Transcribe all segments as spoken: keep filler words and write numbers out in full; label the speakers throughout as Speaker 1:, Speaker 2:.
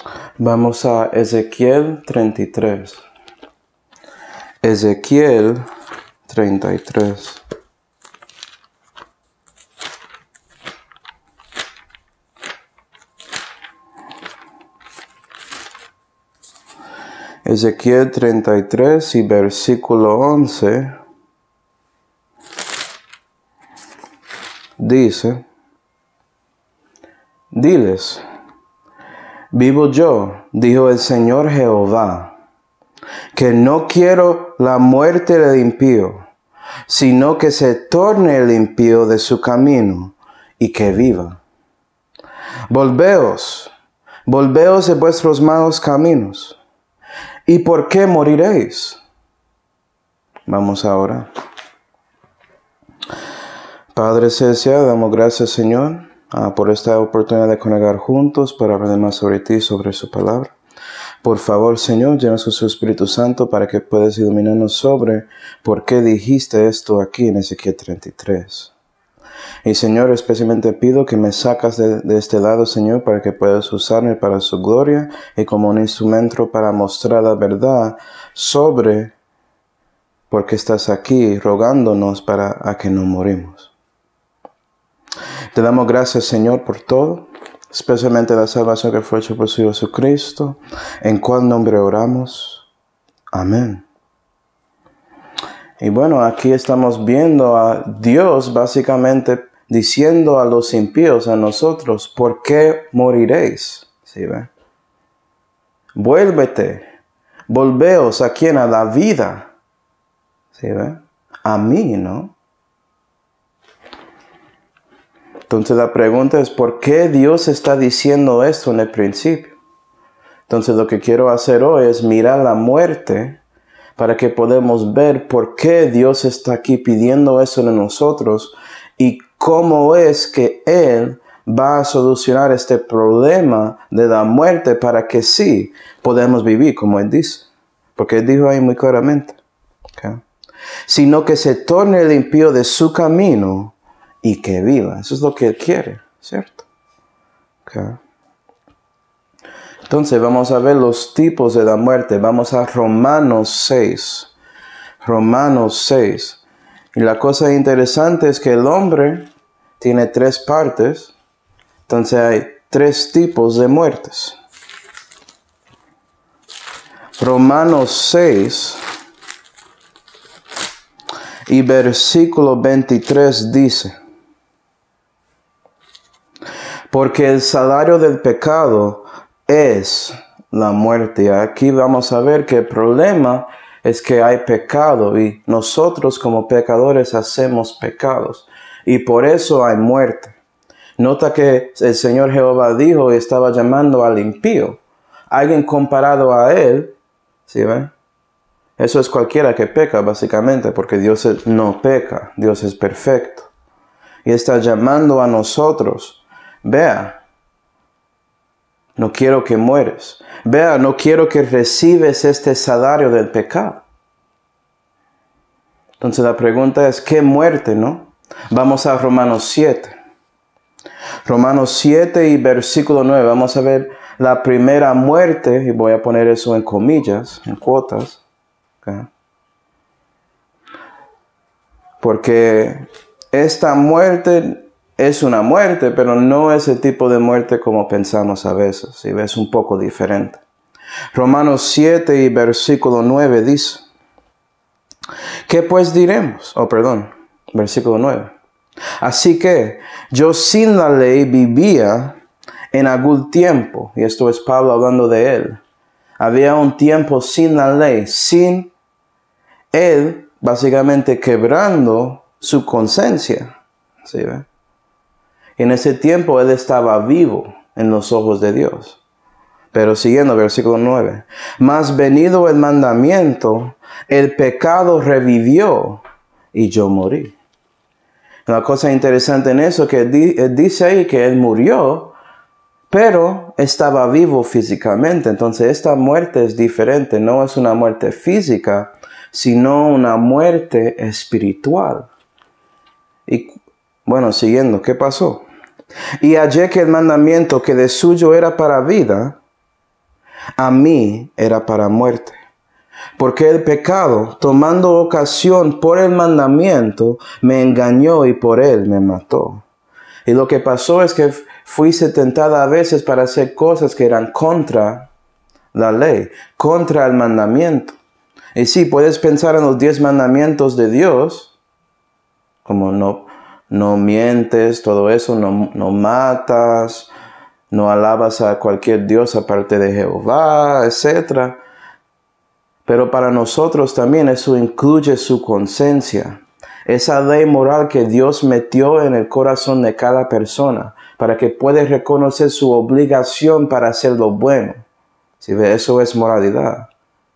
Speaker 1: Vamos a Ezequiel treinta y tres. Ezequiel treinta y tres. Ezequiel treinta y tres y versículo once dice: Diles, vivo yo, dijo el Señor Jehová, que no quiero la muerte del impío, sino que se torne el impío de su camino y que viva. Volveos, volveos de vuestros malos caminos. ¿Y por qué moriréis? Vamos ahora. Padre Celestial, damos gracias, Señor, uh, por esta oportunidad de congregar juntos para aprender más sobre ti, sobre su palabra. Por favor, Señor, llena su Espíritu Santo para que puedas iluminarnos sobre por qué dijiste esto aquí en Ezequiel treinta y tres. Y, Señor, especialmente pido que me sacas de, de este lado, Señor, para que puedas usarme para su gloria y como un instrumento para mostrar la verdad sobre por qué estás aquí rogándonos para a que no morimos. Te damos gracias, Señor, por todo, especialmente la salvación que fue hecha por su Hijo Jesucristo, en cual nombre oramos. Amén. Y bueno, aquí estamos viendo a Dios básicamente diciendo a los impíos, a nosotros, ¿por qué moriréis? ¿Sí ve? Vuélvete, volveos a quien, a la vida. ¿Sí ve? A mí, ¿no? Entonces la pregunta es, ¿por qué Dios está diciendo esto en el principio? Entonces lo que quiero hacer hoy es mirar la muerte para que podamos ver por qué Dios está aquí pidiendo eso de nosotros y cómo es que Él va a solucionar este problema de la muerte para que sí podamos vivir como Él dice. Porque Él dijo ahí muy claramente. ¿Okay? Sino que se torne el impío de su camino y que viva. Eso es lo que Él quiere, ¿cierto? ¿Okay? Entonces vamos a ver los tipos de la muerte. Vamos a Romanos seis. Romanos seis. Y la cosa interesante es que el hombre tiene tres partes. Entonces hay tres tipos de muertes. Romanos seis y versículo veintitrés dice: Porque el salario del pecado es la muerte. Aquí vamos a ver que el problema es que hay pecado y nosotros como pecadores hacemos pecados y por eso hay muerte. Nota que el Señor Jehová dijo y estaba llamando al impío. Alguien comparado a él, ¿sí ven? Eso es cualquiera que peca básicamente porque Dios no peca, Dios es perfecto. Y está llamando a nosotros, vea, no quiero que mueres. Vea, no quiero que recibes este salario del pecado. Entonces la pregunta es, ¿qué muerte, no? Vamos a Romanos siete. Romanos siete y versículo nueve. Vamos a ver la primera muerte, y voy a poner eso en comillas, en cuotas. ¿Okay? Porque esta muerte es una muerte, pero no es el tipo de muerte como pensamos a veces. ¿Sí? Es un poco diferente. Romanos siete y versículo nueve dice: ¿Qué pues diremos? Oh, perdón, versículo nueve. Así que yo sin la ley vivía en algún tiempo, y esto es Pablo hablando de él. Había un tiempo sin la ley, sin él básicamente quebrando su conciencia. ¿Sí ve? En ese tiempo él estaba vivo en los ojos de Dios. Pero siguiendo, versículo nueve. Mas venido el mandamiento, el pecado revivió y yo morí. Una cosa interesante en eso que él dice ahí que él murió, pero estaba vivo físicamente. Entonces esta muerte es diferente. No es una muerte física, sino una muerte espiritual. Y bueno, siguiendo, ¿qué pasó? Y hallé que el mandamiento que de suyo era para vida, a mí era para muerte. Porque el pecado, tomando ocasión por el mandamiento, me engañó y por él me mató. Y lo que pasó es que fuiste tentada a veces para hacer cosas que eran contra la ley, contra el mandamiento. Y sí, puedes pensar en los diez mandamientos de Dios, como no, no mientes, todo eso, no, no matas, no alabas a cualquier Dios aparte de Jehová, etcétera. Pero para nosotros también eso incluye su conciencia. Esa ley moral que Dios metió en el corazón de cada persona para que pueda reconocer su obligación para hacer lo bueno. ¿Sí ve? Eso es moralidad.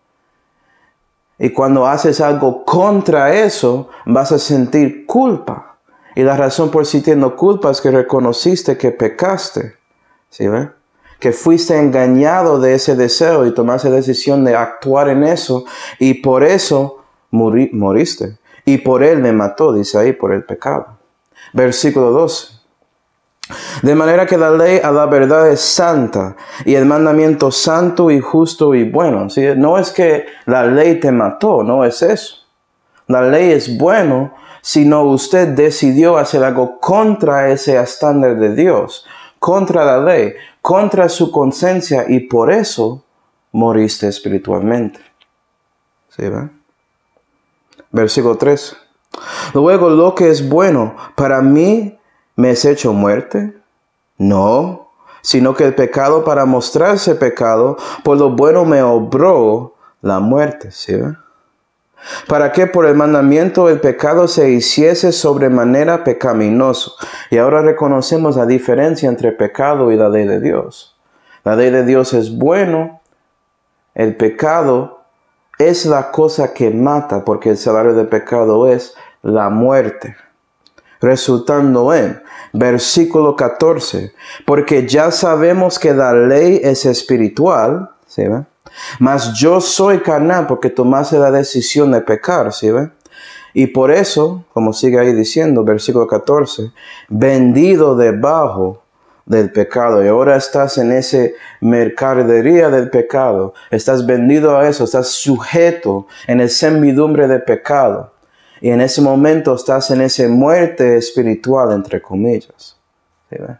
Speaker 1: Y cuando haces algo contra eso, vas a sentir culpa. Y la razón por sintiendo culpa es que reconociste que pecaste. ¿Sí ve? Que fuiste engañado de ese deseo y tomaste la decisión de actuar en eso. Y por eso morí, moriste. Y por él me mató, dice ahí, por el pecado. Versículo doce. De manera que la ley a la verdad es santa y el mandamiento santo y justo y bueno. ¿Sí? No es que la ley te mató, no es eso. La ley es bueno, sino usted decidió hacer algo contra ese estándar de Dios, contra la ley, contra su conciencia y por eso moriste espiritualmente. ¿Sí, va? Versículo tres. Luego lo que es bueno para mí me es hecho muerte. No, sino que el pecado para mostrarse pecado, por lo bueno me obró la muerte. ¿Sí, va? Para que por el mandamiento el pecado se hiciese sobremanera pecaminoso. Y ahora reconocemos la diferencia entre pecado y la ley de Dios. La ley de Dios es bueno. El pecado es la cosa que mata, porque el salario del pecado es la muerte. Resultando en versículo catorce. Porque ya sabemos que la ley es espiritual. ¿Sí ve? Mas yo soy carnal porque tomaste la decisión de pecar, ¿sí ve? Y por eso, como sigue ahí diciendo, versículo catorce, vendido debajo del pecado. Y ahora estás en ese mercadería del pecado. Estás vendido a eso, estás sujeto en el servidumbre de pecado. Y en ese momento estás en esa muerte espiritual, entre comillas. ¿Sí ve?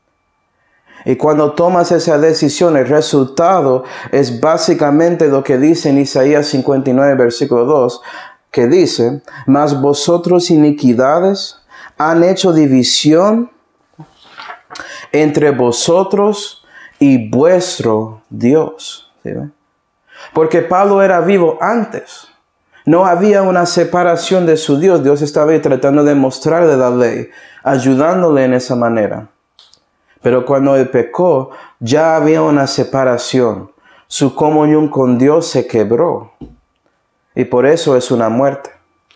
Speaker 1: Y cuando tomas esa decisión, el resultado es básicamente lo que dice en Isaías cincuenta y nueve, versículo dos, que dice, mas vosotros iniquidades han hecho división entre vosotros y vuestro Dios. ¿Sí ve? Porque Pablo era vivo antes. No había una separación de su Dios. Dios estaba ahí tratando de mostrarle la ley, ayudándole en esa manera. Pero cuando él pecó, ya había una separación. Su comunión con Dios se quebró. Y por eso es una muerte.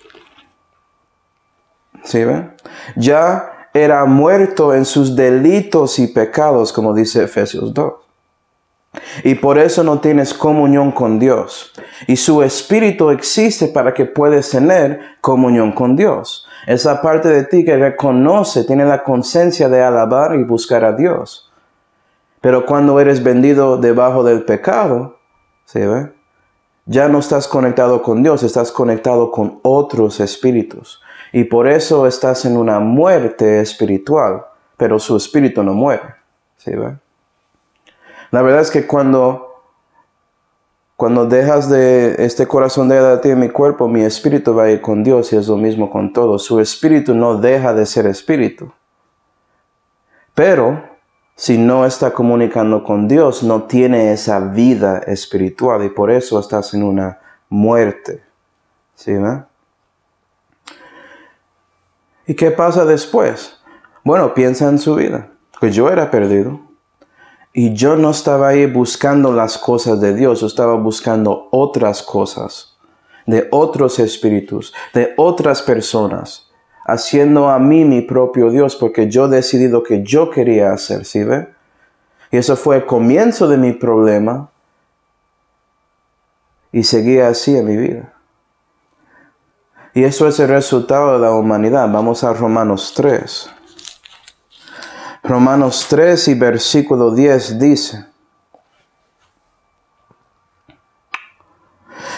Speaker 1: ¿Sí ven? Ya era muerto en sus delitos y pecados, como dice Efesios dos. Y por eso no tienes comunión con Dios. Y su espíritu existe para que puedas tener comunión con Dios. Es la parte de ti que reconoce, tiene la conciencia de alabar y buscar a Dios. Pero cuando eres vendido debajo del pecado, ¿sí ve? Ya no estás conectado con Dios, estás conectado con otros espíritus. Y por eso estás en una muerte espiritual, pero su espíritu no muere. ¿Sí ve? La verdad es que cuando... Cuando dejas de este corazón de ti en mi cuerpo, mi espíritu va a ir con Dios y es lo mismo con todo. Su espíritu no deja de ser espíritu. Pero si no está comunicando con Dios, no tiene esa vida espiritual y por eso estás en una muerte. ¿Sí, no? ¿Y qué pasa después? Bueno, piensa en su vida. Pues yo era perdido. Y yo no estaba ahí buscando las cosas de Dios, yo estaba buscando otras cosas, de otros espíritus, de otras personas, haciendo a mí mi propio Dios, porque yo decidí lo que yo quería hacer, ¿sí ve? Y eso fue el comienzo de mi problema, y seguía así en mi vida. Y eso es el resultado de la humanidad. Vamos a Romanos tres. Romanos tres y versículo diez dice,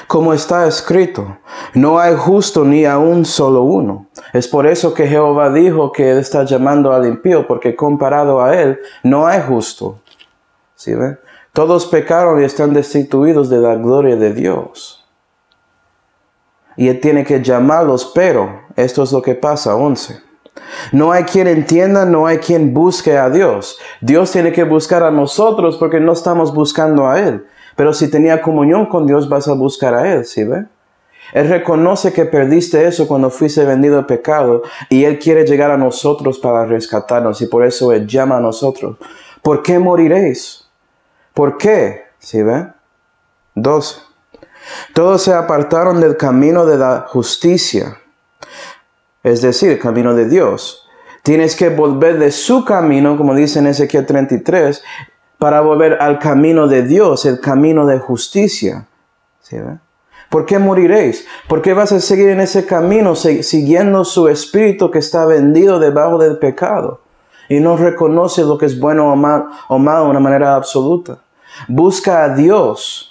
Speaker 1: Como está escrito, no hay justo ni aun solo uno. Es por eso que Jehová dijo que Él está llamando al impío, porque comparado a Él, no hay justo. ¿Sí ve? Todos pecaron y están destituidos de la gloria de Dios. Y Él tiene que llamarlos, pero esto es lo que pasa, once. No hay quien entienda, no hay quien busque a Dios. Dios tiene que buscar a nosotros porque no estamos buscando a Él. Pero si tenía comunión con Dios, vas a buscar a Él, ¿sí ve? Él reconoce que perdiste eso cuando fuiste vendido al pecado y Él quiere llegar a nosotros para rescatarnos y por eso Él llama a nosotros. ¿Por qué moriréis? ¿Por qué? ¿Sí ve? doce. Todos se apartaron del camino de la justicia, es decir, el camino de Dios. Tienes que volver de su camino, como dice en Ezequiel treinta y tres, para volver al camino de Dios, el camino de justicia. ¿Sí ve? ¿Por qué moriréis? ¿Por qué vas a seguir en ese camino siguiendo su espíritu que está vendido debajo del pecado y no reconoce lo que es bueno o mal, o malo de una manera absoluta? Busca a Dios.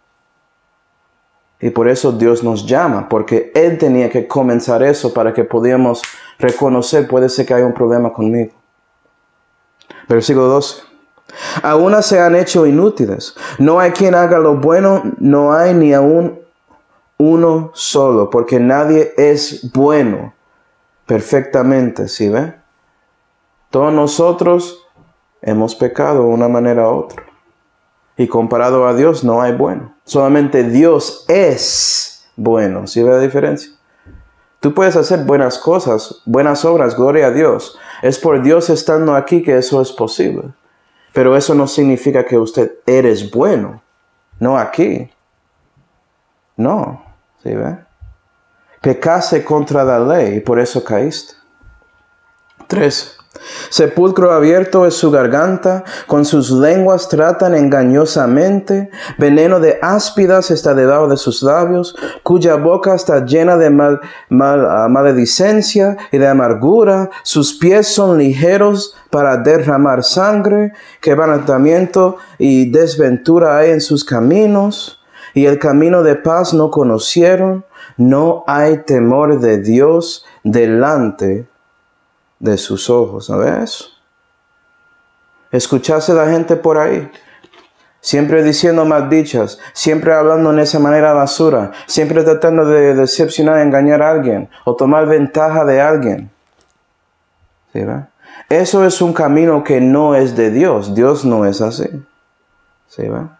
Speaker 1: Y por eso Dios nos llama, porque Él tenía que comenzar eso para que pudiéramos reconocer, puede ser que hay un problema conmigo. Versículo doce. Aún se han hecho inútiles. No hay quien haga lo bueno, no hay ni aún uno solo, porque nadie es bueno perfectamente, ¿sí ve? Todos nosotros hemos pecado de una manera u otra. Y comparado a Dios no hay bueno. Solamente Dios es bueno. ¿Sí ve la diferencia? Tú puedes hacer buenas cosas, buenas obras, gloria a Dios. Es por Dios estando aquí que eso es posible. Pero eso no significa que usted eres bueno. No aquí. No. ¿Sí ve? Pecaste contra la ley y por eso caíste. tres. Sepulcro abierto es su garganta, con sus lenguas tratan engañosamente, veneno de áspidas está debajo de sus labios, cuya boca está llena de mal, mal, uh, maledicencia y de amargura, sus pies son ligeros para derramar sangre, quebrantamiento y desventura hay en sus caminos, y el camino de paz no conocieron, no hay temor de Dios delante de sus ojos. ¿No ves eso? Escuchaste a la gente por ahí, siempre diciendo maldichas, siempre hablando en esa manera basura, siempre tratando de decepcionar, engañar a alguien o tomar ventaja de alguien. ¿Sí va? Eso es un camino que no es de Dios. Dios no es así. ¿Sí va?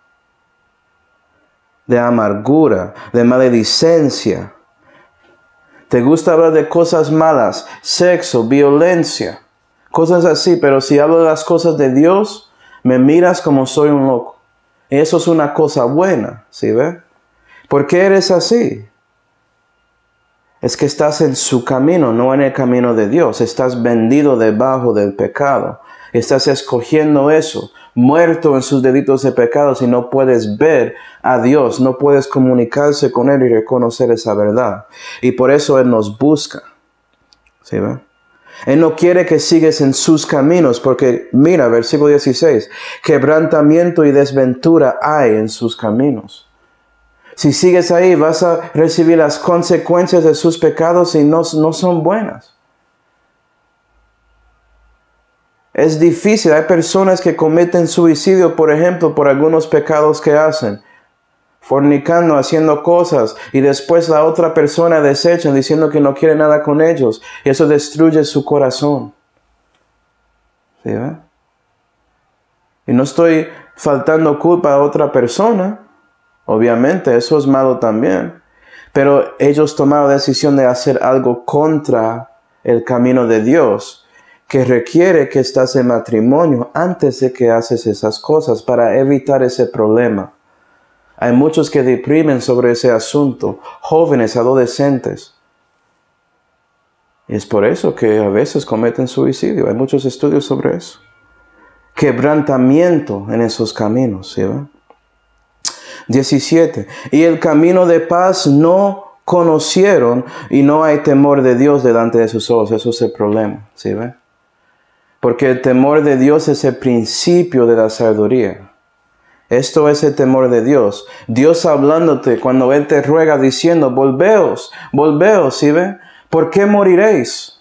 Speaker 1: De amargura, de maledicencia. Te gusta hablar de cosas malas, sexo, violencia, cosas así, pero si hablo de las cosas de Dios, me miras como soy un loco. Y eso es una cosa buena, ¿sí ve? ¿Por qué eres así? Es que estás en su camino, no en el camino de Dios. Estás vendido debajo del pecado. Estás escogiendo eso, muerto en sus delitos de pecados y no puedes ver a Dios, no puedes comunicarse con Él y reconocer esa verdad. Y por eso Él nos busca. ¿Sí ve? Él no quiere que sigas en sus caminos, porque mira, versículo dieciséis, quebrantamiento y desventura hay en sus caminos. Si sigues ahí, vas a recibir las consecuencias de sus pecados y no, no son buenas. Es difícil. Hay personas que cometen suicidio, por ejemplo, por algunos pecados que hacen. Fornicando, haciendo cosas. Y después la otra persona desecha diciendo que no quiere nada con ellos. Y eso destruye su corazón. ¿Sí, ve? Y no estoy faltando culpa a otra persona. Obviamente, eso es malo también. Pero ellos tomaron la decisión de hacer algo contra el camino de Dios, que requiere que estás en matrimonio antes de que haces esas cosas para evitar ese problema. Hay muchos que deprimen sobre ese asunto, jóvenes, adolescentes. Y es por eso que a veces cometen suicidio. Hay muchos estudios sobre eso. Quebrantamiento en esos caminos, ¿sí ve? diecisiete. Y el camino de paz no conocieron y no hay temor de Dios delante de sus ojos. Eso es el problema, ¿sí ve? Porque el temor de Dios es el principio de la sabiduría. Esto es el temor de Dios. Dios hablándote cuando Él te ruega diciendo, volveos, volveos, ¿sí ve? ¿Por qué moriréis?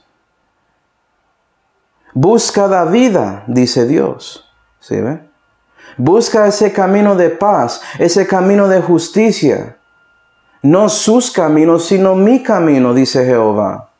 Speaker 1: Busca la vida, dice Dios, ¿sí ve? Busca ese camino de paz, ese camino de justicia. No sus caminos, sino mi camino, dice Jehová.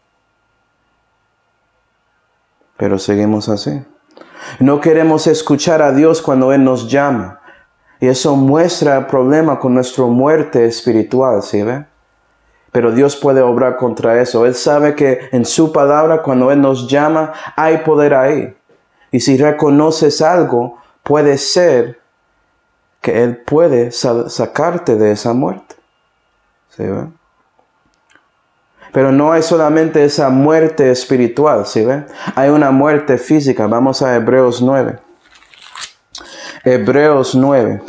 Speaker 1: Pero seguimos así. No queremos escuchar a Dios cuando Él nos llama. Y eso muestra el problema con nuestra muerte espiritual, ¿sí ve? Pero Dios puede obrar contra eso. Él sabe que en su palabra, cuando Él nos llama, hay poder ahí. Y si reconoces algo, puede ser que Él puede sacarte de esa muerte. ¿Sí ve? Pero no hay solamente esa muerte espiritual, ¿sí ve? Hay una muerte física. Vamos a Hebreos nueve. Hebreos nueve.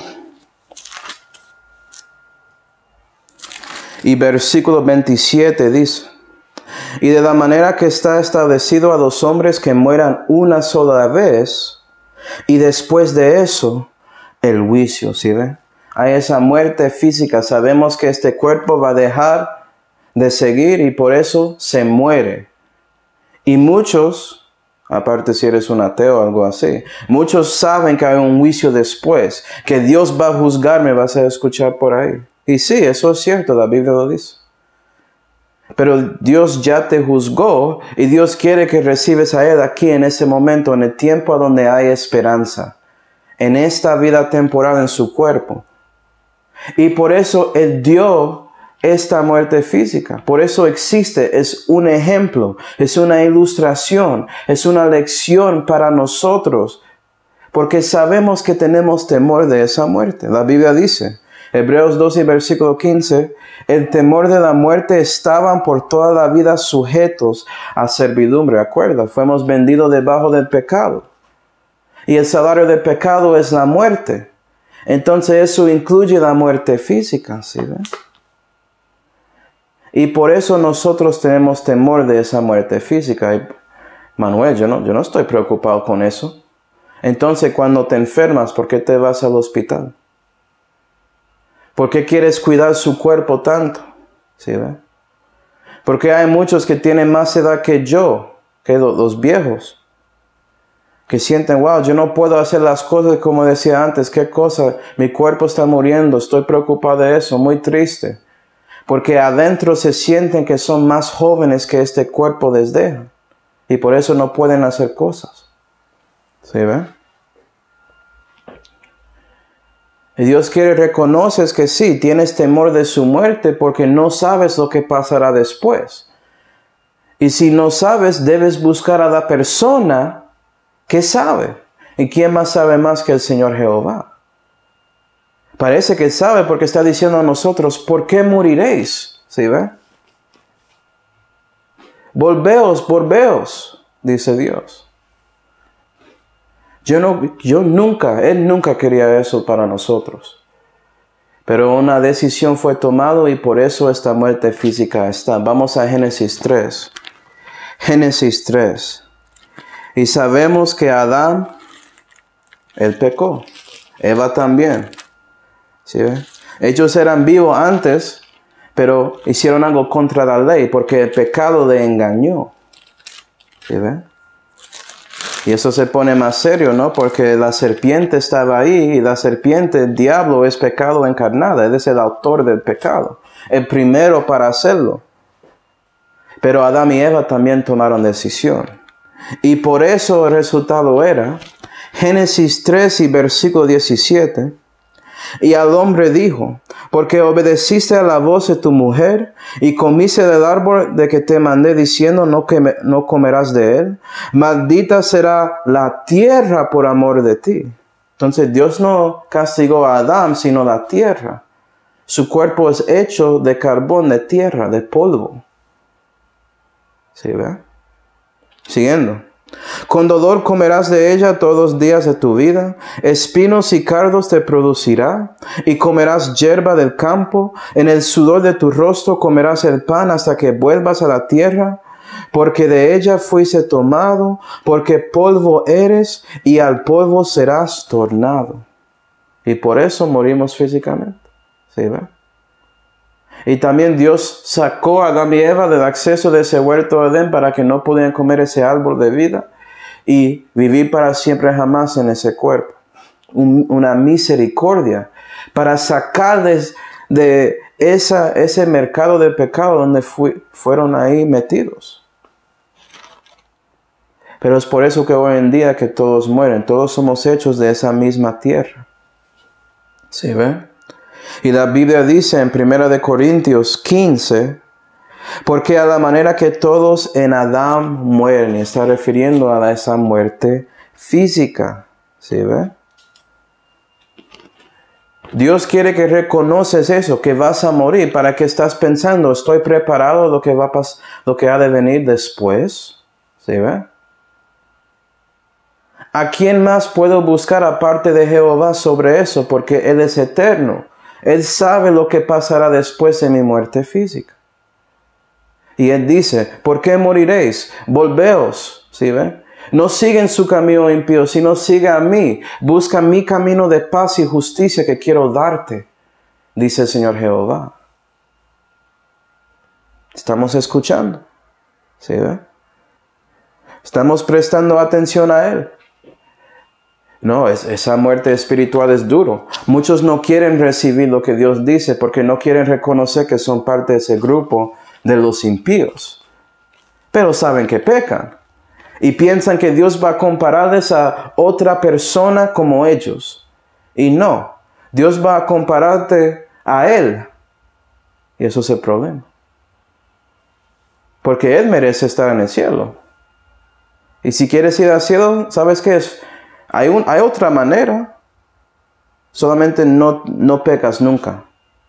Speaker 1: Y versículo veintisiete dice, y de la manera que está establecido a los hombres que mueran una sola vez, y después de eso, el juicio, ¿sí ve? Hay esa muerte física. Sabemos que este cuerpo va a dejar de seguir y por eso se muere. Y muchos, aparte si eres un ateo o algo así, muchos saben que hay un juicio después, que Dios va a juzgarme, vas a escuchar por ahí. Y sí, eso es cierto, la Biblia lo dice. Pero Dios ya te juzgó y Dios quiere que recibes a Él aquí en ese momento, en el tiempo donde hay esperanza, en esta vida temporal en su cuerpo. Y por eso Él dio esta muerte física. Por eso existe, es un ejemplo, es una ilustración, es una lección para nosotros, porque sabemos que tenemos temor de esa muerte. La Biblia dice, Hebreos doce, versículo quince, el temor de la muerte estaban por toda la vida sujetos a servidumbre. Acuerda, fuimos vendidos debajo del pecado. Y el salario del pecado es la muerte. Entonces eso incluye la muerte física, ¿sí ven? Y por eso nosotros tenemos temor de esa muerte física. Y, Manuel, yo no, yo no estoy preocupado con eso. Entonces cuando te enfermas, ¿por qué te vas al hospital? ¿Por qué quieres cuidar su cuerpo tanto? ¿Sí ve? Porque hay muchos que tienen más edad que yo, que los viejos, que sienten, wow, yo no puedo hacer las cosas como decía antes. ¿Qué cosa? Mi cuerpo está muriendo, estoy preocupado de eso, muy triste. Porque adentro se sienten que son más jóvenes que este cuerpo les deja. Y por eso no pueden hacer cosas. ¿Sí ve? Y Dios quiere reconoces que sí, tienes temor de su muerte porque no sabes lo que pasará después. Y si no sabes, debes buscar a la persona que sabe. ¿Y quién más sabe más que el Señor Jehová? Parece que sabe porque está diciendo a nosotros, ¿por qué moriréis? ¿Sí ve? Volveos, volveos, dice Dios. Yo, no, yo nunca, Él nunca quería eso para nosotros. Pero una decisión fue tomada y por eso esta muerte física está. Vamos a Génesis tres. Génesis tres. Y sabemos que Adán, él pecó. Eva también. ¿Sí ve? Ellos eran vivos antes, pero hicieron algo contra la ley porque el pecado le engañó. ¿Sí ve? Y eso se pone más serio, ¿no? Porque la serpiente estaba ahí y la serpiente, el diablo, es pecado encarnado. Él es el autor del pecado, el primero para hacerlo. Pero Adán y Eva también tomaron decisión. Y por eso el resultado era, Génesis tres y versículo diecisiete, y al hombre dijo, porque obedeciste a la voz de tu mujer y comiste del árbol de que te mandé diciendo no, que me, no comerás de él, maldita será la tierra por amor de ti. Entonces Dios no castigó a Adán, sino la tierra. Su cuerpo es hecho de carbón, de tierra, de polvo. ¿Sí ve? Siguiendo. Con dolor comerás de ella todos los días de tu vida, espinos y cardos te producirá, y comerás hierba del campo, en el sudor de tu rostro comerás el pan hasta que vuelvas a la tierra, porque de ella fuiste tomado, porque polvo eres, y al polvo serás tornado. Y por eso morimos físicamente. ¿Sí ve? Y también Dios sacó a Adán y Eva del acceso de ese huerto de Edén para que no pudieran comer ese árbol de vida y vivir para siempre jamás en ese cuerpo. Un, una misericordia para sacarles de esa, ese mercado de pecado donde fui, fueron ahí metidos. Pero es por eso que hoy en día que todos mueren. Todos somos hechos de esa misma tierra. ¿Sí ve? Y la Biblia dice en primera de Corintios quince, porque a la manera que todos en Adán mueren, y está refiriendo a esa muerte física. ¿Sí ve? Dios quiere que reconoces eso, que vas a morir. ¿Para qué estás pensando? ¿Estoy preparado lo que va a pas- lo que ha de venir después? ¿Sí ve? ¿A quién más puedo buscar aparte de Jehová sobre eso? Porque Él es eterno. Él sabe lo que pasará después de mi muerte física. Y Él dice, ¿por qué moriréis? Volveos. ¿Sí ve? No siguen su camino impío, sino siga a mí. Busca mi camino de paz y justicia que quiero darte, dice el Señor Jehová. ¿Estamos escuchando? ¿Sí ve? ¿Estamos prestando atención a Él? No, es, esa muerte espiritual es duro. Muchos no quieren recibir lo que Dios dice porque no quieren reconocer que son parte de ese grupo de los impíos. Pero saben que pecan. Y piensan que Dios va a compararles a otra persona como ellos. Y no, Dios va a compararte a Él. Y eso es el problema. Porque Él merece estar en el cielo. Y si quieres ir al cielo, ¿sabes qué es? Hay, un, hay otra manera. Solamente no, no pecas nunca.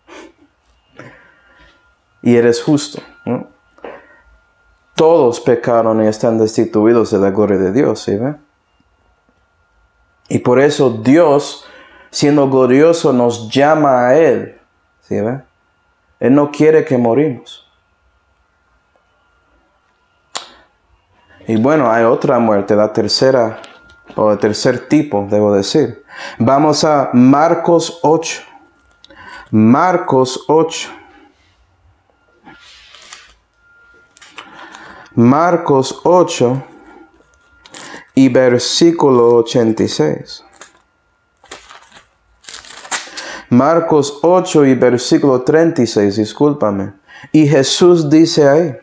Speaker 1: Y eres justo, ¿no? Todos pecaron y están destituidos de la gloria de Dios, ¿sí ve? Y por eso Dios, siendo glorioso, nos llama a Él, ¿sí ve? Él no quiere que morimos. Y bueno, hay otra muerte, la tercera, o el tercer tipo, debo decir. Vamos a Marcos ocho. Marcos ocho. Marcos ocho y versículo ochenta y seis. Marcos ocho y versículo treinta y seis, discúlpame. Y Jesús dice ahí,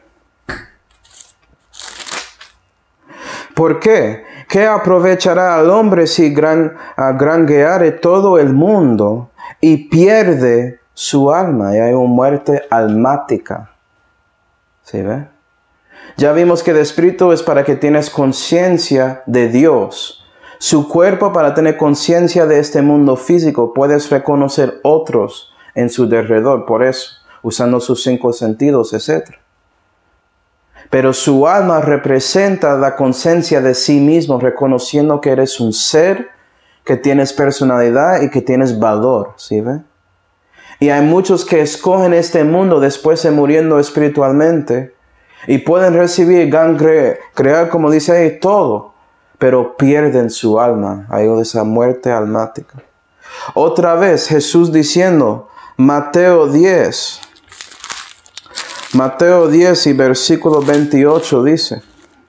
Speaker 1: ¿por qué? ¿Qué aprovechará al hombre si gran, granjeare todo el mundo y pierde su alma? Y hay una muerte almática. ¿Sí ve? Ya vimos que el espíritu es para que tienes conciencia de Dios. Su cuerpo para tener conciencia de este mundo físico. Puedes reconocer otros en su derredor, por eso, usando sus cinco sentidos, etcétera. Pero su alma representa la conciencia de sí mismo, reconociendo que eres un ser, que tienes personalidad y que tienes valor, ¿sí ve? Y hay muchos que escogen este mundo después de muriendo espiritualmente y pueden recibir, cre crear, como dice ahí, todo, pero pierden su alma, hay esa muerte almática. Otra vez Jesús diciendo, Mateo diez, Mateo diez y versículo veintiocho dice,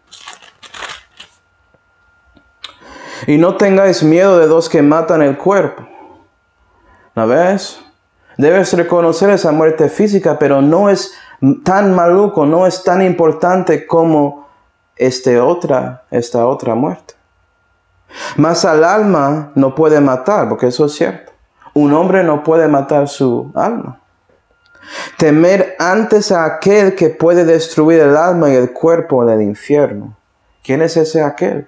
Speaker 1: y no tengáis miedo de los que matan el cuerpo. ¿No ves? Debes reconocer esa muerte física, pero no es tan maluco, no es tan importante como este otra, esta otra muerte. Mas al alma no puede matar, porque eso es cierto. Un hombre no puede matar su alma. Temer antes a aquel que puede destruir el alma y el cuerpo en el infierno. ¿Quién es ese aquel?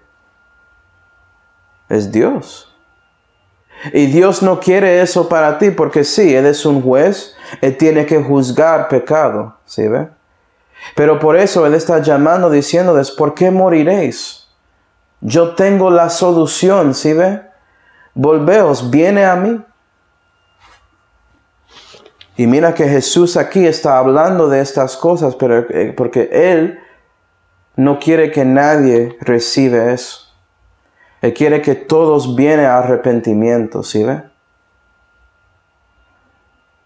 Speaker 1: Es Dios. Y Dios no quiere eso para ti, porque sí, Él es un juez, Él tiene que juzgar pecado, ¿sí ve? Pero por eso Él está llamando, diciéndoles, ¿por qué moriréis? Yo tengo la solución, ¿sí ve? Volveos, viene a mí. Y mira que Jesús aquí está hablando de estas cosas, pero porque Él no quiere que nadie reciba eso. Él quiere que todos vienen a arrepentimiento, ¿sí ve?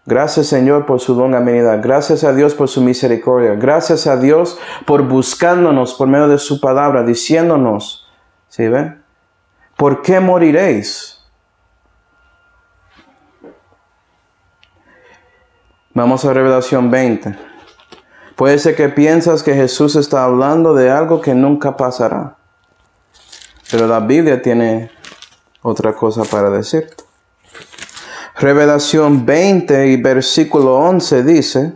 Speaker 1: Gracias, Señor, por su longanimidad. Gracias a Dios por su misericordia. Gracias a Dios por buscándonos por medio de su palabra, diciéndonos, ¿sí ven? ¿Por qué moriréis? Vamos a Revelación veinte. Puede ser que piensas que Jesús está hablando de algo que nunca pasará. Pero la Biblia tiene otra cosa para decirte. Revelación veinte y versículo once dice: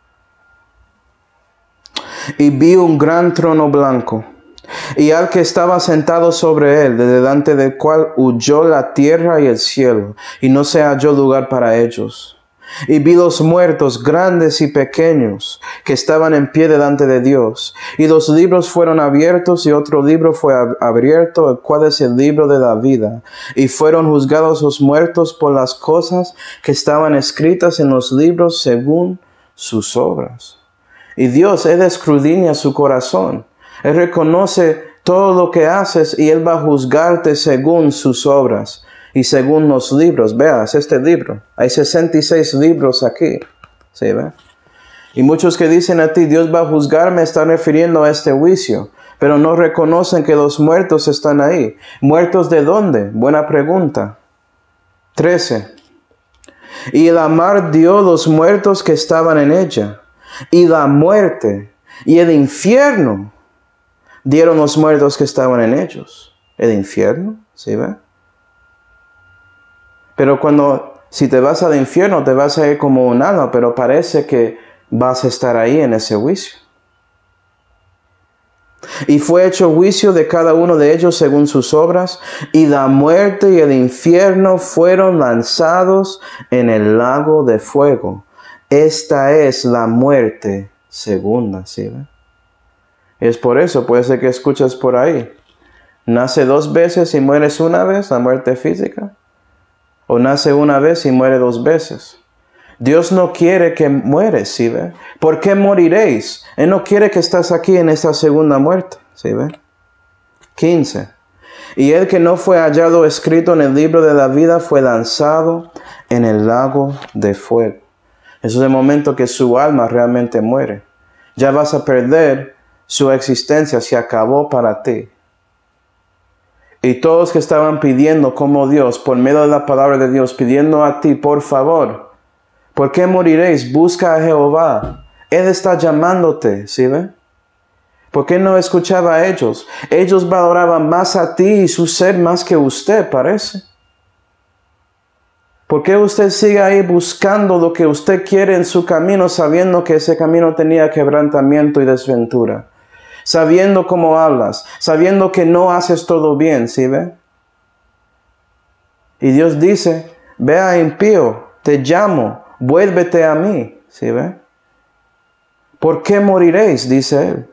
Speaker 1: y vi un gran trono blanco, y al que estaba sentado sobre él, de delante del cual huyó la tierra y el cielo, y no se halló lugar para ellos. Y vi los muertos, grandes y pequeños, que estaban en pie delante de Dios. Y los libros fueron abiertos, y otro libro fue ab- abierto, el cual es el libro de la vida. Y fueron juzgados los muertos por las cosas que estaban escritas en los libros según sus obras. Y Dios, Él escudriña su corazón. Él reconoce todo lo que haces y Él va a juzgarte según sus obras. Y según los libros, veas este libro. Hay sesenta y seis libros aquí. ¿Sí, ve? Y muchos que dicen a ti, Dios va a juzgarme, están refiriendo a este juicio. Pero no reconocen que los muertos están ahí. ¿Muertos de dónde? Buena pregunta. trece. Y la mar dio los muertos que estaban en ella. Y la muerte y el infierno dieron los muertos que estaban en ellos. El infierno, ¿sí ve? Pero cuando, si te vas al infierno, te vas a ir como un alma, pero parece que vas a estar ahí en ese juicio. Y fue hecho juicio de cada uno de ellos según sus obras, y la muerte y el infierno fueron lanzados en el lago de fuego. Esta es la muerte segunda, ¿sí ve? Es por eso, puede ser que escuchas por ahí. Nace dos veces y mueres una vez, la muerte física. O nace una vez y muere dos veces. Dios no quiere que mueres, ¿sí ve? ¿Por qué moriréis? Él no quiere que estás aquí en esta segunda muerte, ¿sí ve? quince. Y el que no fue hallado escrito en el libro de la vida fue lanzado en el lago de fuego. Eso es el momento que su alma realmente muere. Ya vas a perder su existencia, se acabó para ti. Y todos que estaban pidiendo como Dios, por medio de la palabra de Dios, pidiendo a ti, por favor, ¿por qué moriréis? Busca a Jehová. Él está llamándote, ¿sí ve? ¿Por qué no escuchaba a ellos? Ellos valoraban más a ti y su ser más que usted, parece. ¿Por qué usted sigue ahí buscando lo que usted quiere en su camino, sabiendo que ese camino tenía quebrantamiento y desventura? Sabiendo cómo hablas, sabiendo que no haces todo bien, ¿sí ve? Y Dios dice, vea impío, te llamo, vuélvete a mí, ¿sí ve? ¿Por qué moriréis? Dice Él.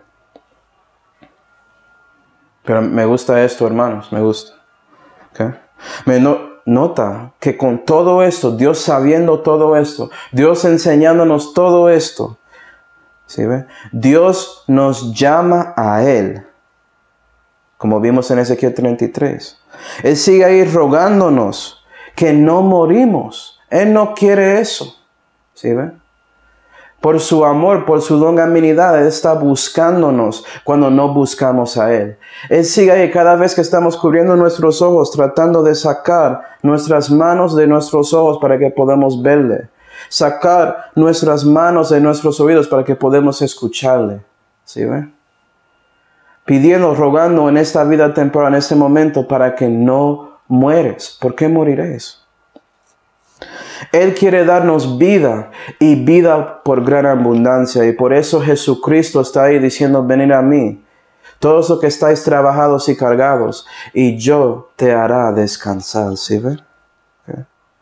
Speaker 1: Pero me gusta esto, hermanos, me gusta. ¿Okay? Me no, nota que con todo esto, Dios sabiendo todo esto, Dios enseñándonos todo esto, ¿sí ve? Dios nos llama a Él. Como vimos en Ezequiel treinta y tres. Él sigue ahí rogándonos que no morimos. Él no quiere eso. ¿Sí ve? Por su amor, por su longanimidad, Él está buscándonos cuando no buscamos a Él. Él sigue ahí cada vez que estamos cubriendo nuestros ojos, tratando de sacar nuestras manos de nuestros ojos para que podamos verle. Sacar nuestras manos de nuestros oídos para que podamos escucharle. ¿Sí ve? Pidiendo, rogando en esta vida temporal, en este momento, para que no mueres. ¿Por qué moriréis? Él quiere darnos vida y vida por gran abundancia. Y por eso Jesucristo está ahí diciendo, venid a mí, todos los que estáis trabajados y cargados, y yo te hará descansar. ¿Sí ve? ¿Okay?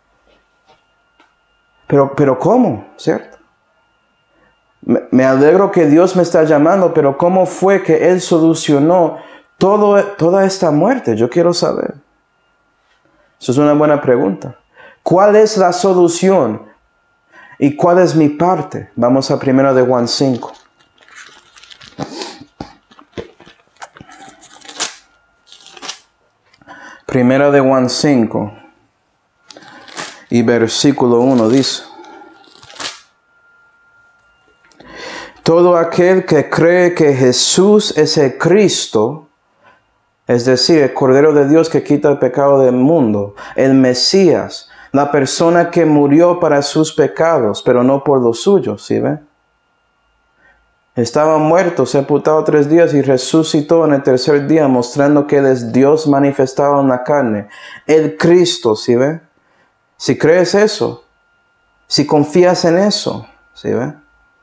Speaker 1: Pero, pero ¿cómo? ¿Cierto? Me, me alegro que Dios me está llamando, pero ¿cómo fue que Él solucionó todo, toda esta muerte? Yo quiero saber. Eso es una buena pregunta. ¿Cuál es la solución? ¿Y cuál es mi parte? Vamos a primero de Juan cinco. Primera de Juan cinco y versículo uno dice: Todo aquel que cree que Jesús es el Cristo, es decir, el Cordero de Dios que quita el pecado del mundo, el Mesías, la persona que murió para sus pecados, pero no por los suyos, ¿sí ve? Estaba muerto, sepultado tres días y resucitó en el tercer día, mostrando que Él es Dios manifestado en la carne. El Cristo, ¿sí ve? Si crees eso, si confías en eso, ¿sí ve?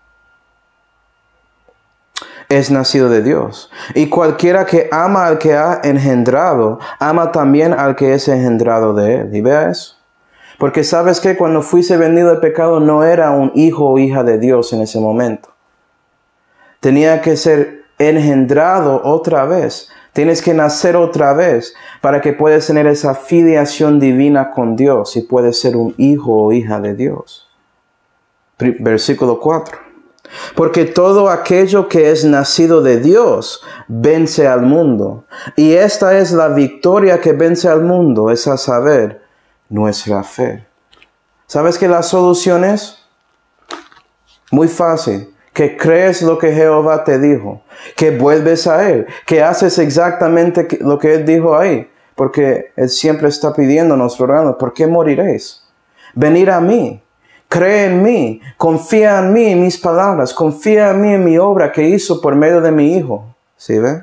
Speaker 1: Es nacido de Dios. Y cualquiera que ama al que ha engendrado, ama también al que es engendrado de Él. ¿Y vea eso? Porque sabes que cuando fuiste vendido de pecado no era un hijo o hija de Dios en ese momento. Tenía que ser engendrado otra vez. Tienes que nacer otra vez para que puedas tener esa filiación divina con Dios y puedes ser un hijo o hija de Dios. Versículo cuatro. Porque todo aquello que es nacido de Dios vence al mundo. Y esta es la victoria que vence al mundo, es a saber, nuestra fe. ¿Sabes qué la solución es? Muy fácil. Que crees lo que Jehová te dijo. Que vuelves a Él. Que haces exactamente lo que Él dijo ahí. Porque Él siempre está pidiéndonos, rogando, ¿por qué moriréis? Venid a mí. Cree en mí, confía en mí, en mis palabras, confía en mí, en mi obra que hizo por medio de mi Hijo. ¿Sí ve?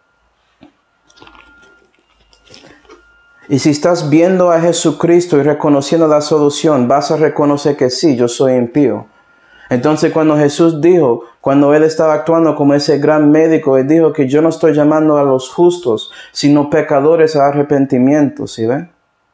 Speaker 1: Y si estás viendo a Jesucristo y reconociendo la solución, vas a reconocer que sí, yo soy impío. Entonces cuando Jesús dijo, cuando Él estaba actuando como ese gran médico, Él dijo que yo no estoy llamando a los justos, sino pecadores a arrepentimiento. ¿Sí ve?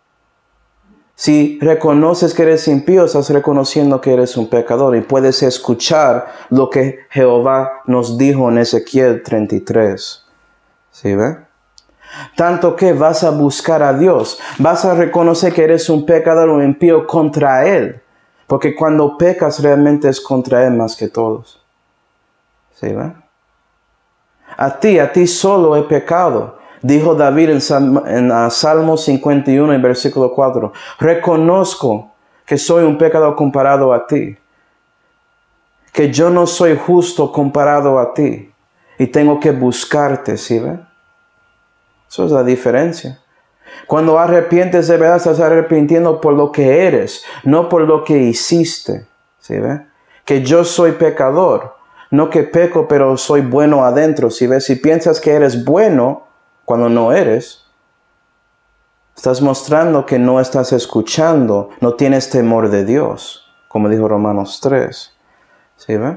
Speaker 1: Si reconoces que eres impío, estás reconociendo que eres un pecador y puedes escuchar lo que Jehová nos dijo en Ezequiel treinta y tres. ¿Sí ve? Tanto que vas a buscar a Dios, vas a reconocer que eres un pecador o impío contra Él, porque cuando pecas realmente es contra Él más que todos. ¿Sí ve? A ti, a ti solo he pecado. Dijo David en, Salmo, en uh, Salmo cincuenta y uno, en versículo cuatro. Reconozco que soy un pecador comparado a ti. Que yo no soy justo comparado a ti. Y tengo que buscarte, ¿sí ve? Eso es la diferencia. Cuando arrepientes de verdad, estás arrepintiendo por lo que eres, no por lo que hiciste, ¿sí ve? Que yo soy pecador. No que peco, pero soy bueno adentro, ¿sí ve? Si piensas que eres bueno, cuando no eres, estás mostrando que no estás escuchando, no tienes temor de Dios, como dijo Romanos tres. ¿Sí ve?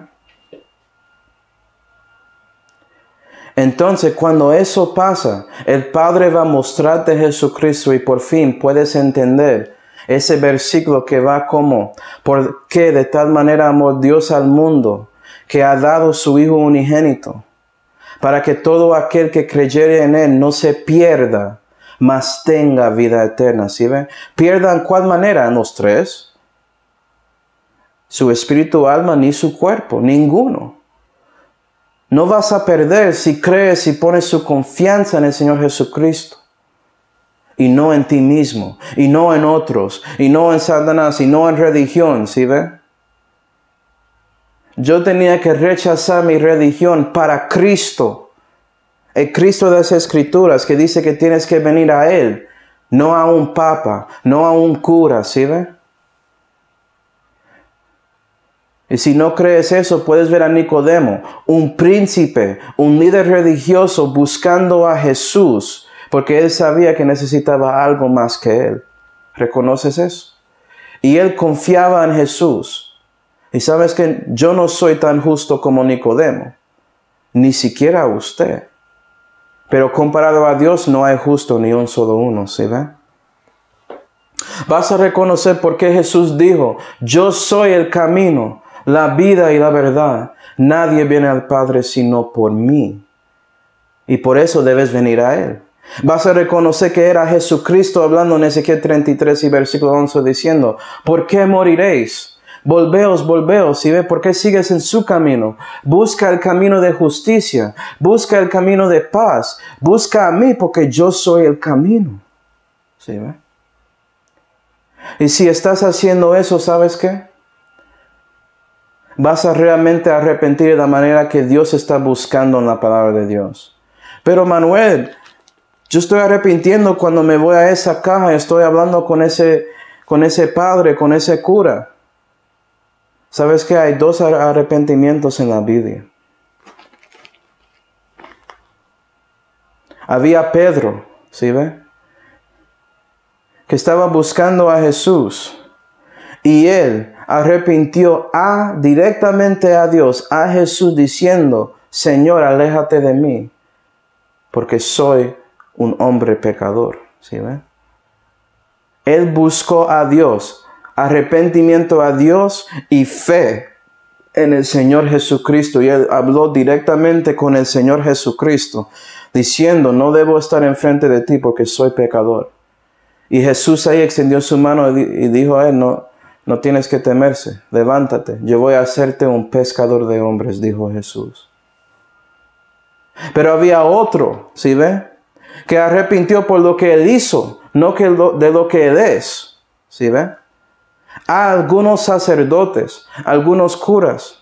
Speaker 1: Entonces, cuando eso pasa, el Padre va a mostrarte a Jesucristo y por fin puedes entender ese versículo que va como, porque de tal manera amó Dios al mundo, que ha dado su Hijo unigénito, para que todo aquel que creyere en Él no se pierda, mas tenga vida eterna. ¿Sí ven? ¿Pierda en cuál manera? En los tres. Su espíritu, alma, ni su cuerpo. Ninguno. No vas a perder si crees y pones su confianza en el Señor Jesucristo. Y no en ti mismo. Y no en otros. Y no en Satanás. Y no en religión. ¿Sí ven? Yo tenía que rechazar mi religión para Cristo. El Cristo de las Escrituras que dice que tienes que venir a Él. No a un papa, no a un cura, ¿sí ve? Y si no crees eso, puedes ver a Nicodemo, un príncipe, un líder religioso buscando a Jesús, porque él sabía que necesitaba algo más que Él. ¿Reconoces eso? Y él confiaba en Jesús. Y sabes que yo no soy tan justo como Nicodemo, ni siquiera usted. Pero comparado a Dios no hay justo ni un solo uno, ¿sí ve? Vas a reconocer por qué Jesús dijo, yo soy el camino, la vida y la verdad. Nadie viene al Padre sino por mí. Y por eso debes venir a Él. Vas a reconocer que era Jesucristo hablando en Ezequiel treinta y tres y versículo once diciendo, ¿por qué moriréis? Volveos, volveos, ¿sí ve? ¿Por qué sigues en su camino? Busca el camino de justicia, busca el camino de paz, busca a mí porque yo soy el camino. ¿Sí ve? Y si estás haciendo eso, ¿sabes qué? vas a realmente arrepentir de la manera que Dios está buscando en la palabra de Dios. Pero Manuel, yo estoy arrepintiendo cuando me voy a esa caja, estoy hablando con ese, con ese padre, con ese cura. ¿Sabes que hay dos arrepentimientos en la Biblia? Había Pedro, ¿sí ve? Que estaba buscando a Jesús. Y él arrepintió a, directamente a Dios, a Jesús, diciendo, Señor, aléjate de mí, porque soy un hombre pecador. ¿Sí ve? Él buscó a Dios, arrepentimiento a Dios y fe en el Señor Jesucristo. Y él habló directamente con el Señor Jesucristo, diciendo, no debo estar enfrente de ti porque soy pecador. Y Jesús ahí extendió su mano y dijo a él, no, no tienes que temerse, levántate, yo voy a hacerte un pescador de hombres, dijo Jesús. Pero había otro, ¿sí ve? Que arrepintió por lo que él hizo, no que lo, de lo que él es, ¿sí ve? A algunos sacerdotes, algunos curas.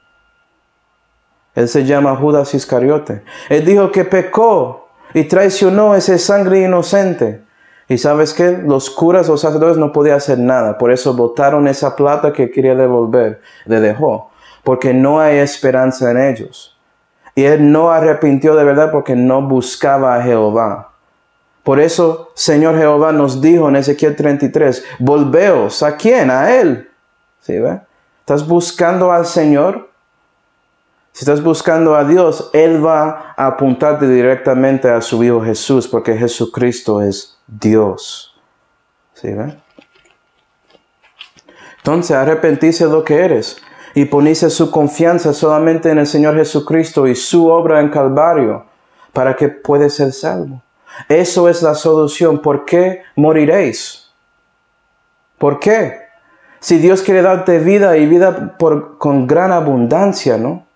Speaker 1: Él se llama Judas Iscariote. Él dijo que pecó y traicionó esa sangre inocente. Y ¿sabes qué? Los curas, los sacerdotes no podían hacer nada. Por eso botaron esa plata que quería devolver. Le dejó. Porque no hay esperanza en ellos. Y él no arrepintió de verdad porque no buscaba a Jehová. Por eso, Señor Jehová nos dijo en Ezequiel treinta y tres, volveos, ¿a quién? A Él. ¿Sí ve? ¿Estás buscando al Señor? Si estás buscando a Dios, Él va a apuntarte directamente a su Hijo Jesús, porque Jesucristo es Dios. ¿Sí ve? Entonces, arrepentirse de lo que eres y ponerse su confianza solamente en el Señor Jesucristo y su obra en Calvario para que puedas ser salvo. Eso es la solución. ¿Por qué moriréis? ¿Por qué? Si Dios quiere darte vida y vida por, con gran abundancia, ¿no?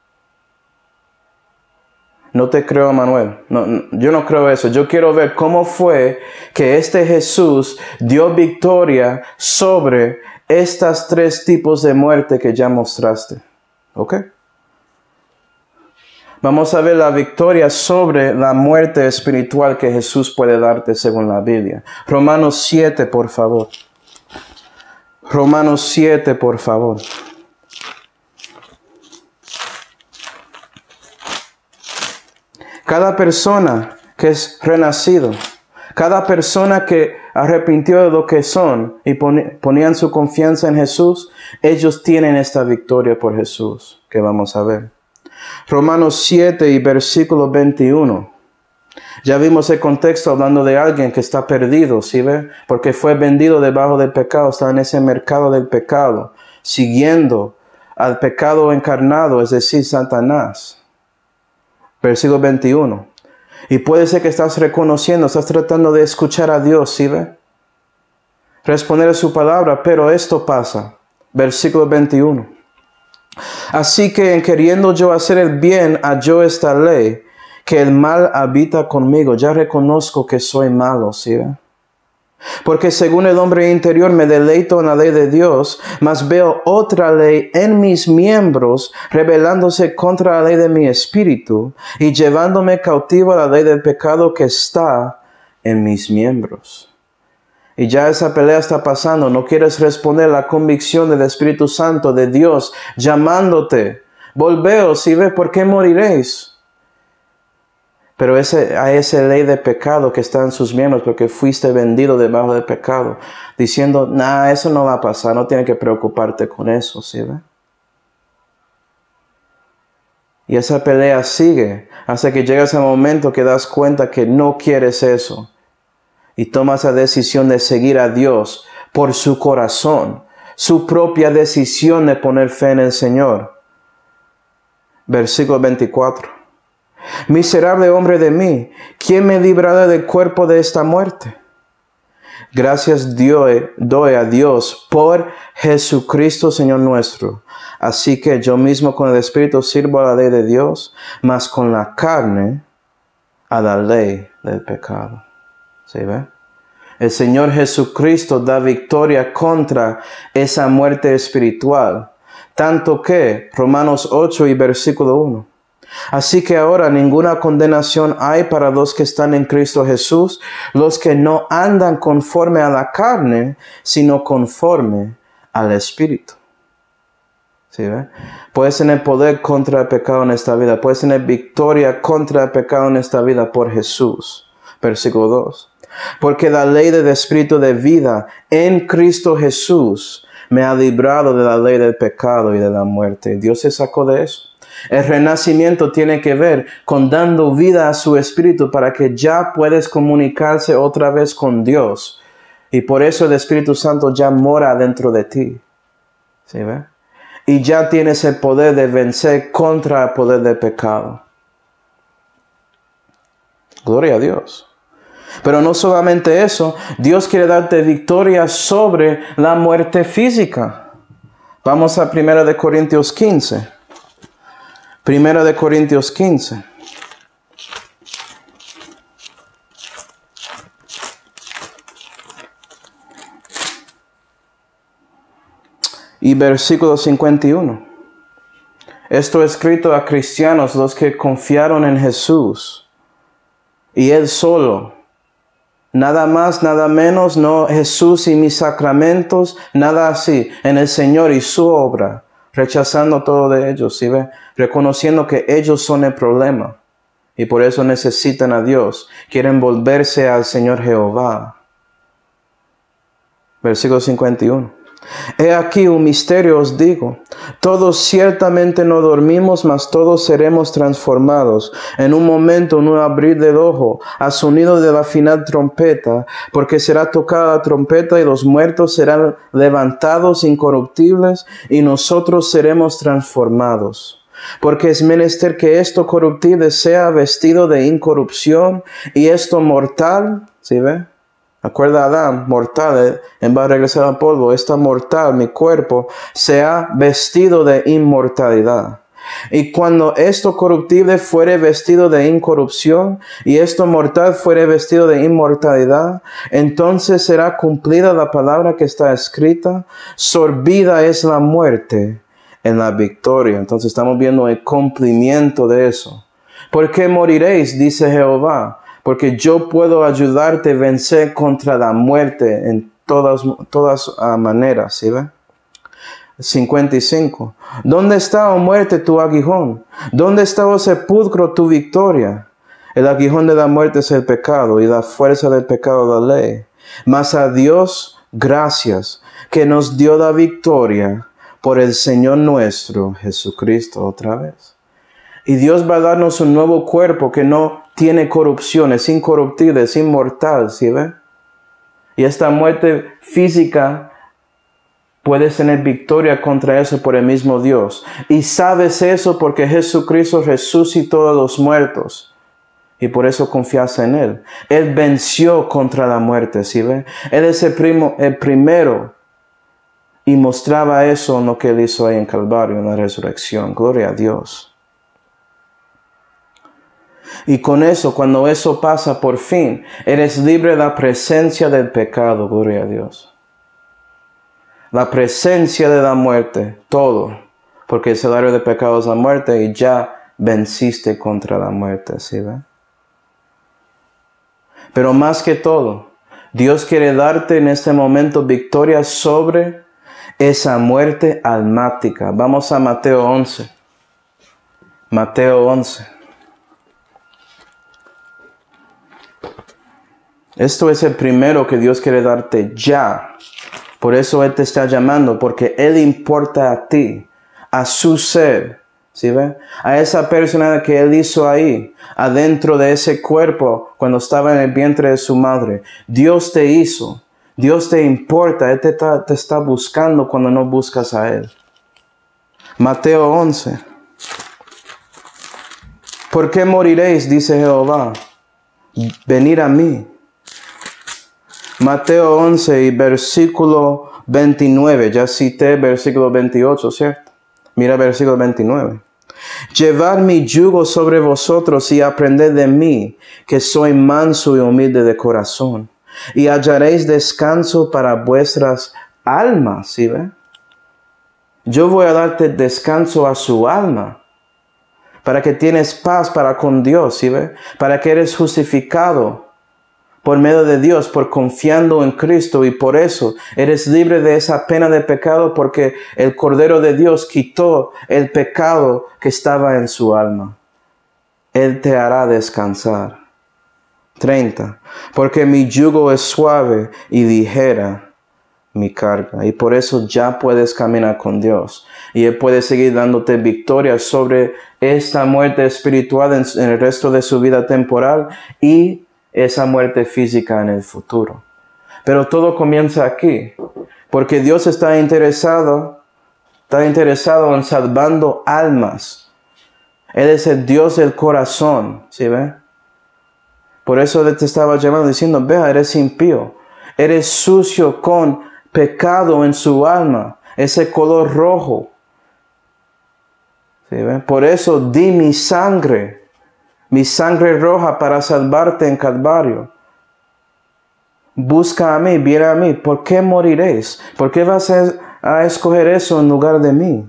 Speaker 1: No te creo, Manuel. No, no, yo no creo eso. Yo quiero ver cómo fue que este Jesús dio victoria sobre estas tres tipos de muerte que ya mostraste. ¿Ok? Vamos a ver la victoria sobre la muerte espiritual que Jesús puede darte según la Biblia. Romanos siete, por favor. Romanos siete, por favor. Cada persona que es renacido, cada persona que arrepintió de lo que son y ponían su confianza en Jesús, ellos tienen esta victoria por Jesús, que vamos a ver. Romanos siete y versículo veintiuno. Ya vimos el contexto hablando de alguien que está perdido, ¿sí ve? Porque fue vendido debajo del pecado, está en ese mercado del pecado, siguiendo al pecado encarnado, es decir, Satanás. Versículo veintiuno. Y puede ser que estás reconociendo, estás tratando de escuchar a Dios, ¿sí ve? Responder a su palabra, pero esto pasa. Versículo veintiuno. Así que en queriendo yo hacer el bien, halló esta ley, que el mal habita conmigo. Ya reconozco que soy malo, ¿sí ve? Porque según el hombre interior me deleito en la ley de Dios, mas veo otra ley en mis miembros, rebelándose contra la ley de mi espíritu y llevándome cautivo a la ley del pecado que está en mis miembros. Y ya esa pelea está pasando. No quieres responder a la convicción del Espíritu Santo de Dios llamándote. Volveos, ¿sí ve? ¿Por qué moriréis? Pero ese, hay esa ley de pecado que está en sus miembros porque fuiste vendido debajo del pecado. Diciendo, nah, eso no va a pasar, no tienes que preocuparte con eso, ¿sí ve? Y esa pelea sigue hasta que llegas al momento que das cuenta que no quieres eso. Y tomas la decisión de seguir a Dios por su corazón. Su propia decisión de poner fe en el Señor. Versículo veinticuatro. Miserable hombre de mí, ¿quién me librará del cuerpo de esta muerte? Gracias doy, doy a Dios por Jesucristo Señor nuestro. Así que yo mismo con el Espíritu sirvo a la ley de Dios, mas con la carne a la ley del pecado. ¿Sí ve? El Señor Jesucristo da victoria contra esa muerte espiritual. Tanto que, Romanos ocho y versículo uno. Así que ahora ninguna condenación hay para los que están en Cristo Jesús, los que no andan conforme a la carne, sino conforme al Espíritu. ¿Sí ve? Puedes tener poder contra el pecado en esta vida. Puedes tener victoria contra el pecado en esta vida por Jesús. Versículo dos. Porque la ley del Espíritu de vida en Cristo Jesús me ha librado de la ley del pecado y de la muerte. Dios se sacó de eso. El renacimiento tiene que ver con dando vida a su Espíritu para que ya puedas comunicarse otra vez con Dios. Y por eso el Espíritu Santo ya mora dentro de ti. ¿Sí ve? Y ya tienes el poder de vencer contra el poder del pecado. Gloria a Dios. Pero no solamente eso, Dios quiere darte victoria sobre la muerte física. Vamos a primera de Corintios quince. Primera de Corintios quince. Y versículo cincuenta y uno. Esto es escrito a cristianos, los que confiaron en Jesús. Y Él solo. Nada más, nada menos, no Jesús y mis sacramentos, nada así. En el Señor y su obra. Rechazando todo de ellos, ¿sí ve? Reconociendo que ellos son el problema. Y por eso necesitan a Dios. Quieren volverse al Señor Jehová. Versículo cincuenta y uno. He aquí un misterio os digo, todos ciertamente no dormimos, mas todos seremos transformados en un momento, en un abrir del ojo, al sonido de la final trompeta, porque será tocada la trompeta y los muertos serán levantados incorruptibles y nosotros seremos transformados. Porque es menester que esto corruptible sea vestido de incorrupción y esto mortal, ¿sí ve? Acuerda a Adán, mortal, en va a regresar al polvo. Esta mortal, mi cuerpo, se ha vestido de inmortalidad. Y cuando esto corruptible fuere vestido de incorrupción, y esto mortal fuere vestido de inmortalidad, entonces será cumplida la palabra que está escrita, sorbida es la muerte en la victoria. Entonces estamos viendo el cumplimiento de eso. ¿Por qué moriréis? Dice Jehová. Porque yo puedo ayudarte a vencer contra la muerte en todas, todas uh, maneras, ¿sí ve? cincuenta y cinco. ¿Dónde está, oh muerte, tu aguijón? ¿Dónde está, oh sepulcro, tu victoria? El aguijón de la muerte es el pecado y la fuerza del pecado la ley. Mas a Dios, gracias, que nos dio la victoria por el Señor nuestro, Jesucristo, otra vez. Y Dios va a darnos un nuevo cuerpo que no tiene corrupción, es incorruptible, es inmortal, ¿sí ve? Y esta muerte física puede tener victoria contra eso por el mismo Dios. Y sabes eso porque Jesucristo resucitó a los muertos. Y por eso confías en Él. Él venció contra la muerte, ¿sí ve? Él es el, primo, el primero. Y mostraba eso en lo que Él hizo ahí en Calvario, en la resurrección. Gloria a Dios. Y con eso, cuando eso pasa por fin, eres libre de la presencia del pecado, gloria a Dios. La presencia de la muerte, todo. Porque el salario del pecado es la muerte y ya venciste contra la muerte, ¿sí ve? Pero más que todo, Dios quiere darte en este momento victoria sobre esa muerte almática. Vamos a Mateo once. Mateo once. Esto es el primero que Dios quiere darte ya. Por eso Él te está llamando, porque Él importa a ti, a su ser. ¿Sí ve? A esa persona que Él hizo ahí, adentro de ese cuerpo, cuando estaba en el vientre de su madre. Dios te hizo. Dios te importa. Él te está, te está buscando cuando no buscas a Él. Mateo once. ¿Por qué moriréis? Dice Jehová. Venid a mí. Mateo once y versículo veintinueve. Ya cité versículo veintiocho, ¿cierto? Mira versículo veintinueve. Llevad mi yugo sobre vosotros y aprended de mí, que soy manso y humilde de corazón, y hallaréis descanso para vuestras almas, ¿sí ve? Yo voy a darte descanso a su alma, para que tienes paz para con Dios, ¿sí ve? Para que eres justificado por medio de Dios, por confiando en Cristo, y por eso eres libre de esa pena de pecado, porque el Cordero de Dios quitó el pecado que estaba en su alma. Él te hará descansar. treinta. Porque mi yugo es suave y ligera mi carga. Y por eso ya puedes caminar con Dios. Y Él puede seguir dándote victoria sobre esta muerte espiritual en, en el resto de su vida temporal y esa muerte física en el futuro. Pero todo comienza aquí. Porque Dios está interesado, está interesado en salvando almas. Él es el Dios del corazón, ¿sí ve? Por eso Él te estaba llamando diciendo, vea, eres impío, eres sucio con pecado en su alma, ese color rojo. ¿Sí ve? Por eso di mi sangre, mi sangre roja para salvarte en Calvario. Busca a mí, viene a mí. ¿Por qué moriréis? ¿Por qué vas a, a escoger eso en lugar de mí?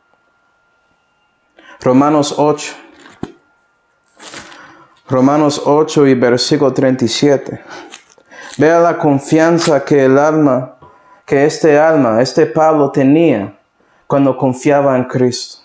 Speaker 1: Romanos ocho. Romanos ocho y versículo treinta y siete. Vea la confianza que el alma, que este alma, este Pablo tenía cuando confiaba en Cristo.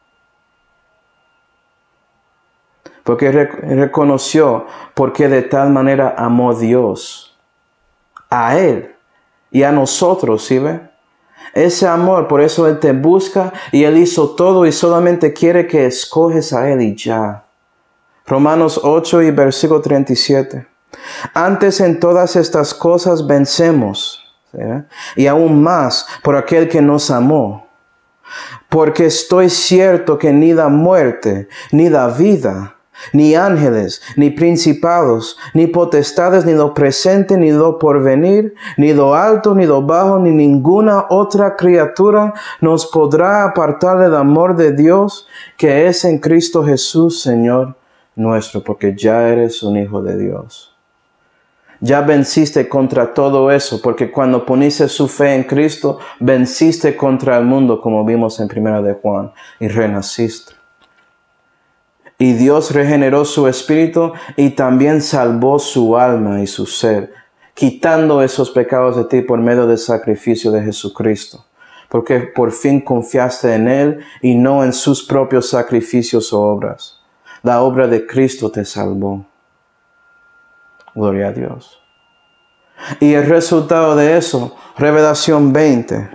Speaker 1: Porque rec- reconoció porque de tal manera amó Dios a Él y a nosotros, ¿sí ve? Ese amor, por eso Él te busca y Él hizo todo y solamente quiere que escoges a Él y ya. Romanos ocho y versículo treinta y siete. Antes en todas estas cosas vencemos, ¿sí? Y aún más por aquel que nos amó. Porque estoy cierto que ni la muerte, ni la vida, ni ángeles, ni principados, ni potestades, ni lo presente, ni lo porvenir, ni lo alto, ni lo bajo, ni ninguna otra criatura nos podrá apartar del amor de Dios que es en Cristo Jesús, Señor nuestro, porque ya eres un hijo de Dios. Ya venciste contra todo eso, porque cuando poniste su fe en Cristo, venciste contra el mundo, como vimos en primera de Juan, y renaciste. Y Dios regeneró su espíritu y también salvó su alma y su ser, quitando esos pecados de ti por medio del sacrificio de Jesucristo. Porque por fin confiaste en Él y no en sus propios sacrificios o obras. La obra de Cristo te salvó. Gloria a Dios. Y el resultado de eso, Revelación veinte.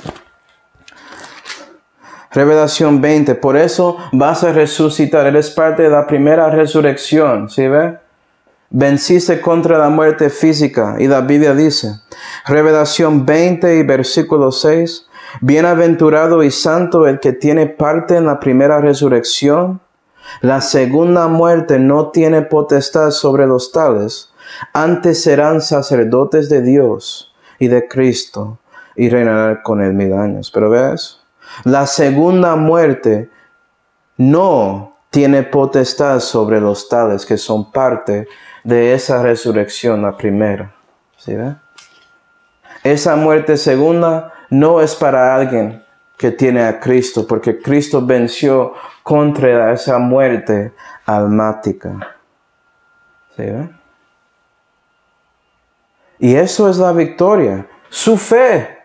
Speaker 1: Revelación veinte. Por eso vas a resucitar. Eres parte de la primera resurrección. ¿Sí ve? Venciste contra la muerte física. Y la Biblia dice, Revelación veinte y versículo seis. Bienaventurado y santo el que tiene parte en la primera resurrección. La segunda muerte no tiene potestad sobre los tales. Antes serán sacerdotes de Dios y de Cristo y reinarán con él mil años. Pero ves, la segunda muerte no tiene potestad sobre los tales que son parte de esa resurrección, la primera. ¿Sí ve? Esa muerte segunda no es para alguien que tiene a Cristo, porque Cristo venció contra esa muerte almática. ¿Sí ve? Y eso es la victoria, su fe.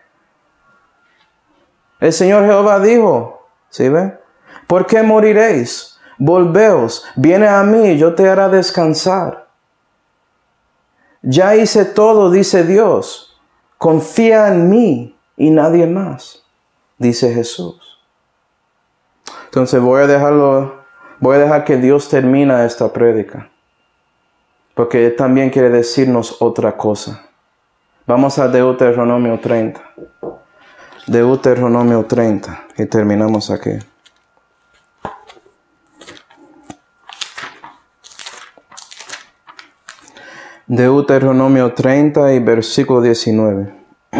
Speaker 1: El Señor Jehová dijo, ¿sí ve? ¿Por qué moriréis? Volveos, viene a mí, yo te haré descansar. Ya hice todo, dice Dios. Confía en mí y nadie más, dice Jesús. Entonces voy a dejarlo, voy a dejar que Dios termine esta prédica. Porque Él también quiere decirnos otra cosa. Vamos a Deuteronomio treinta. Deuteronomio treinta. Y terminamos aquí. Deuteronomio treinta y versículo diecinueve.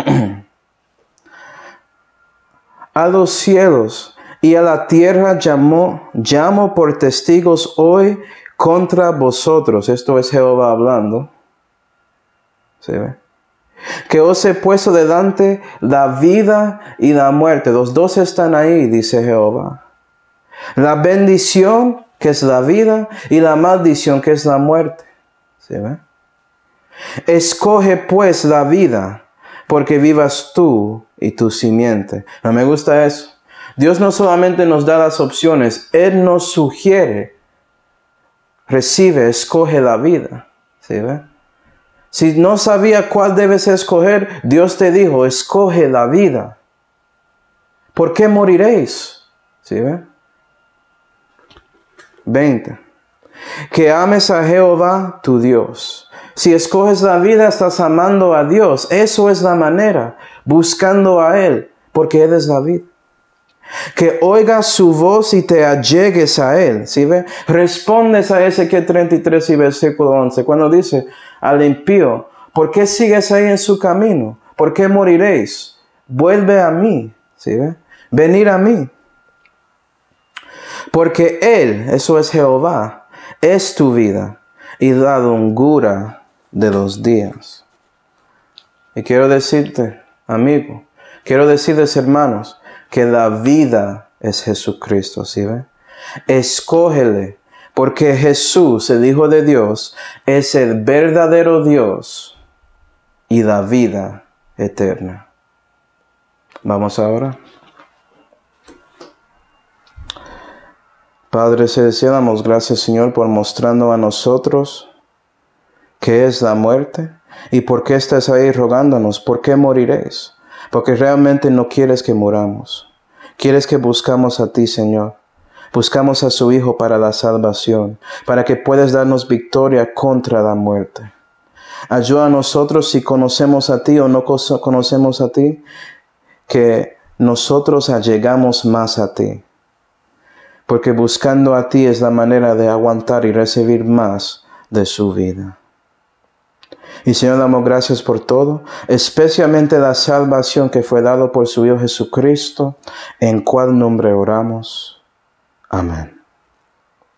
Speaker 1: A los cielos y a la tierra llamó, llamo por testigos hoy contra vosotros. Esto es Jehová hablando. ¿Se ve? que os he puesto delante la vida y la muerte. Los dos están ahí, dice Jehová. La bendición, que es la vida, y la maldición, que es la muerte. ¿Sí ve? Escoge pues la vida, porque vivas tú y tu simiente. No me gusta eso. Dios no solamente nos da las opciones, Él nos sugiere. Recibe, escoge la vida. ¿Sí ve? Si no sabía cuál debes escoger, Dios te dijo, escoge la vida. ¿Por qué moriréis? ¿Sí ve? veinte. Que ames a Jehová tu Dios. Si escoges la vida, estás amando a Dios. Eso es la manera, buscando a Él, porque Él es la vida. Que oigas su voz y te allegues a Él. ¿Sí ve? Respondes a Ezequiel treinta y tres y versículo once. Cuando dice al impío, ¿por qué sigues ahí en su camino? ¿Por qué moriréis? Vuelve a mí. ¿Sí ve? Venir a mí. Porque Él, eso es Jehová, es tu vida y la longura de los días. Y quiero decirte, amigo, quiero decirles, hermanos, que la vida es Jesucristo, ¿sí ve? Escógele, porque Jesús, el Hijo de Dios, es el verdadero Dios y la vida eterna. Vamos ahora. Padre celestial, damos gracias, Señor, por mostrando a nosotros qué es la muerte y por qué estás ahí rogándonos, por qué moriréis. Porque realmente no quieres que muramos. Quieres que buscamos a ti, Señor. Buscamos a su Hijo para la salvación, para que puedas darnos victoria contra la muerte. Ayuda a nosotros si conocemos a ti o no conocemos a ti, que nosotros allegamos más a ti. Porque buscando a ti es la manera de aguantar y recibir más de su vida. Y Señor, damos gracias por todo, especialmente la salvación que fue dado por su Hijo Jesucristo, en cual nombre oramos. Amén.